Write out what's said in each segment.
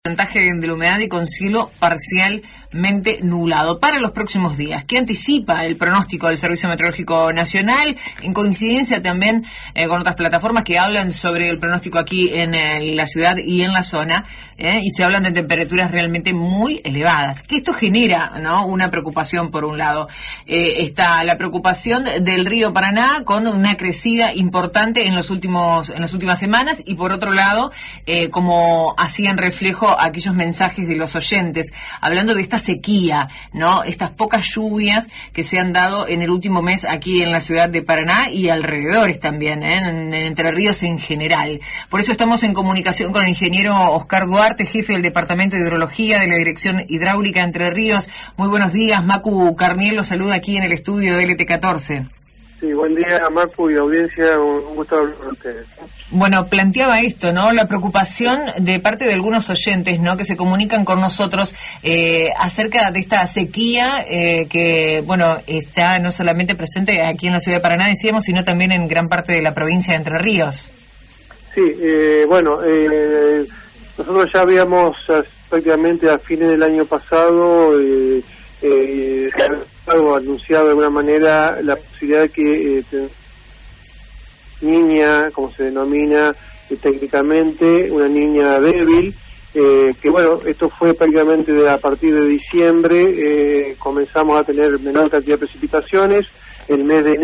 Porcentaje de la humedad y con cielo parcialmente nublado para los próximos días. ¿Qué anticipa el pronóstico del Servicio Meteorológico Nacional? En coincidencia también con otras plataformas que hablan sobre el pronóstico aquí en la ciudad y en la zona, y se hablan de temperaturas realmente muy elevadas. Que esto genera, ¿no?, una preocupación por un lado. Está la preocupación del río Paraná con una crecida importante en las últimas semanas, y por otro lado, como hacían reflejo aquellos mensajes de los oyentes, hablando de esta sequía, ¿no?, estas pocas lluvias que se han dado en el último mes aquí en la ciudad de Paraná y alrededores también, en Entre Ríos en general. Por eso estamos en comunicación con el ingeniero Oscar Duarte, jefe del Departamento de Hidrología de la Dirección Hidráulica Entre Ríos. Muy buenos días. Macu Carniel los saluda aquí en el estudio de LT14. Sí, buen día, Marco y audiencia, un gusto hablar con ustedes. Bueno, planteaba esto, ¿no?, la preocupación de parte de algunos oyentes, ¿no?, que se comunican con nosotros acerca de esta sequía que, bueno, está no solamente presente aquí en la ciudad de Paraná, decíamos, sino también en gran parte de la provincia de Entre Ríos. Sí, nosotros ya habíamos prácticamente a fines del año pasado anunciado de alguna manera la posibilidad de que niña, como se denomina técnicamente, una niña débil, que bueno, esto fue prácticamente a partir de diciembre, comenzamos a tener menor cantidad de precipitaciones. El mes de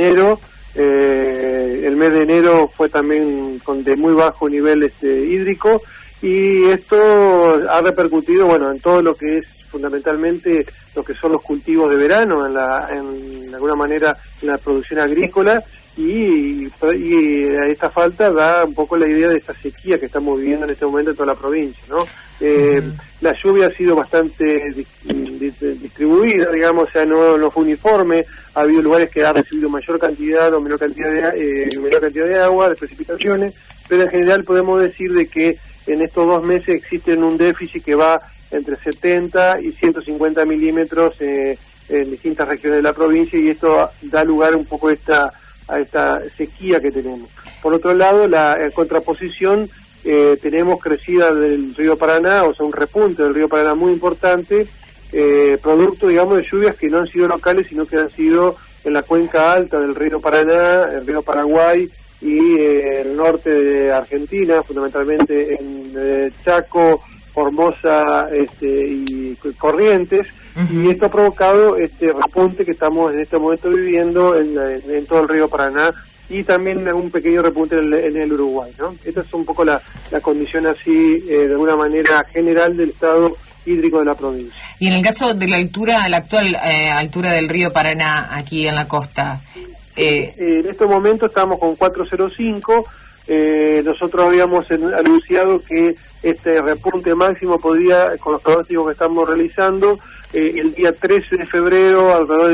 enero fue también de muy bajo nivel hídrico, y esto ha repercutido, bueno, en todo lo que es fundamentalmente lo que son los cultivos de verano, de alguna manera en la producción agrícola, y esta falta da un poco la idea de esta sequía que estamos viviendo en este momento en toda la provincia, ¿no? La lluvia ha sido bastante distribuida, digamos, o sea, no fue uniforme. Ha habido lugares que han recibido mayor cantidad o menor cantidad de agua, de precipitaciones, pero en general podemos decir de que en estos 2 meses existe un déficit que va entre 70 y 150 milímetros en distintas regiones de la provincia, y esto da lugar un poco a esta sequía que tenemos. Por otro lado, en contraposición, tenemos crecida del río Paraná, o sea, un repunte del río Paraná muy importante, producto, digamos, de lluvias que no han sido locales, sino que han sido en la cuenca alta del río Paraná, el río Paraguay, y el norte de Argentina, fundamentalmente en Chaco, Formosa y Corrientes, y esto ha provocado este repunte que estamos en este momento viviendo en todo el río Paraná, y también un pequeño repunte en el Uruguay, ¿no? Esta es un poco la condición así, de alguna manera general, del estado hídrico de la provincia. Y en el caso de la actual altura del río Paraná aquí en la costa, en este momento estamos con 405. Nosotros habíamos anunciado que este repunte máximo podría, con los pronósticos que estamos realizando, el día 13 de febrero,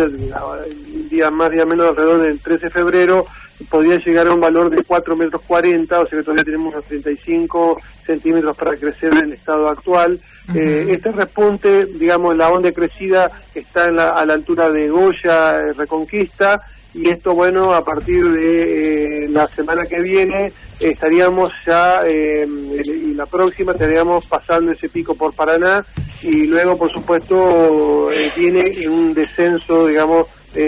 el día más día menos alrededor del 13 de febrero, podría llegar a un valor de 4,40 metros, o sea que todavía tenemos unos 35 centímetros para crecer en el estado actual. Este repunte, digamos, la onda crecida está a la altura de Goya, Reconquista, y esto, bueno, a partir de la semana que viene estaríamos ya, y la próxima estaríamos pasando ese pico por Paraná, y luego, por supuesto, viene un descenso, digamos,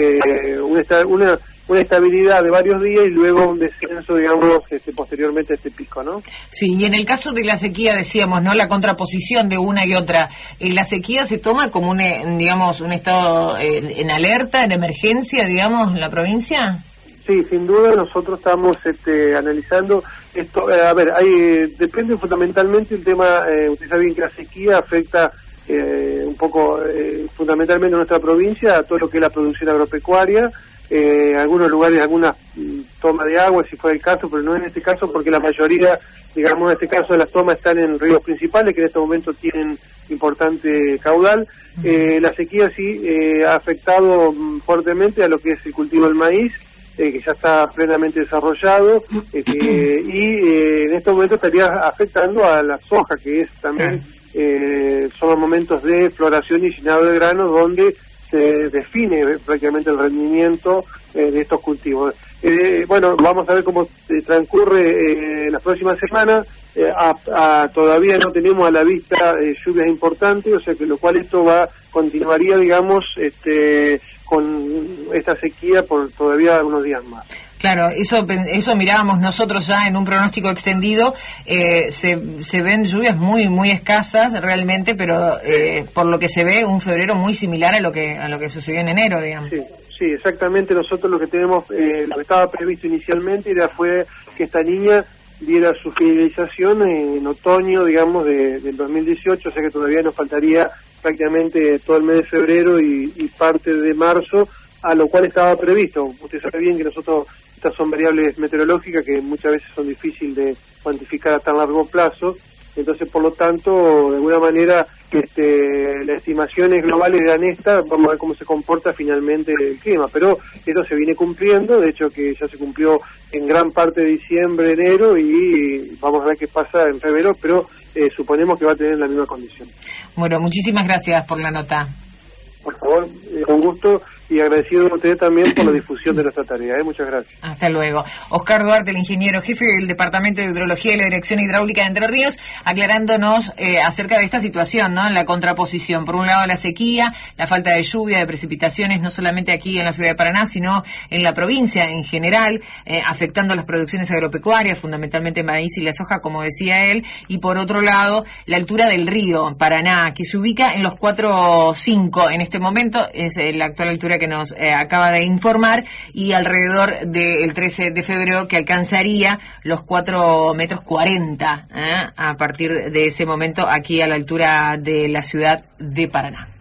una estabilidad de varios días, y luego un descenso, digamos, posteriormente a este pico, ¿no? Sí, y en el caso de la sequía, decíamos, ¿no?, la contraposición de una y otra, ¿la sequía se toma como un estado en alerta, en emergencia, digamos, en la provincia? Sí, sin duda nosotros estamos analizando esto. A ver, depende fundamentalmente el tema, usted sabe bien que la sequía afecta un poco, fundamentalmente a nuestra provincia, a todo lo que es la producción agropecuaria, algunos lugares, algunas toma de agua, si fuera el caso, pero no en este caso, porque la mayoría, digamos, en este caso de las tomas están en ríos principales, que en este momento tienen importante caudal. La sequía sí ha afectado fuertemente a lo que es el cultivo del maíz, que ya está plenamente desarrollado, y en este momento estaría afectando a la soja, que es también son los momentos de floración y llenado de granos, donde se define prácticamente el rendimiento de estos cultivos. Bueno, vamos a ver cómo transcurre las próximas semanas. Todavía no tenemos a la vista lluvias importantes, o sea que lo cual esto continuaría, digamos, con esta sequía por todavía unos días más. Claro, eso mirábamos nosotros ya en un pronóstico extendido. Se ven lluvias muy escasas realmente, pero por lo que se ve un febrero muy similar a lo que sucedió en enero, digamos. Sí, exactamente. Nosotros lo que tenemos, lo que estaba previsto inicialmente fue que esta niña diera su finalización en otoño, digamos, del 2018, o sea que todavía nos faltaría prácticamente todo el mes de febrero y parte de marzo, a lo cual estaba previsto. Usted sabe bien que nosotros, estas son variables meteorológicas que muchas veces son difíciles de cuantificar a tan largo plazo, entonces por lo tanto, de alguna manera, las estimaciones globales dan vamos a ver cómo se comporta finalmente el clima, pero esto se viene cumpliendo, de hecho que ya se cumplió en gran parte de diciembre, enero, y vamos a ver qué pasa en febrero, pero suponemos que va a tener la misma condición. Bueno, muchísimas gracias por la nota. Por favor, con gusto, y agradecido a ustedes también por la difusión de nuestra tarea. Muchas gracias. Hasta luego. Oscar Duarte, el ingeniero jefe del Departamento de Hidrología y la Dirección Hidráulica de Entre Ríos, aclarándonos acerca de esta situación, ¿no? En la contraposición. Por un lado, la sequía, la falta de lluvia, de precipitaciones, no solamente aquí en la ciudad de Paraná, sino en la provincia en general, afectando las producciones agropecuarias, fundamentalmente maíz y la soja, como decía él. Y por otro lado, la altura del río Paraná, que se ubica en los 4.5 en este momento, es la actual altura que nos acaba de informar, y alrededor del 13 de febrero que alcanzaría los 4,40 metros a partir de ese momento aquí a la altura de la ciudad de Paraná.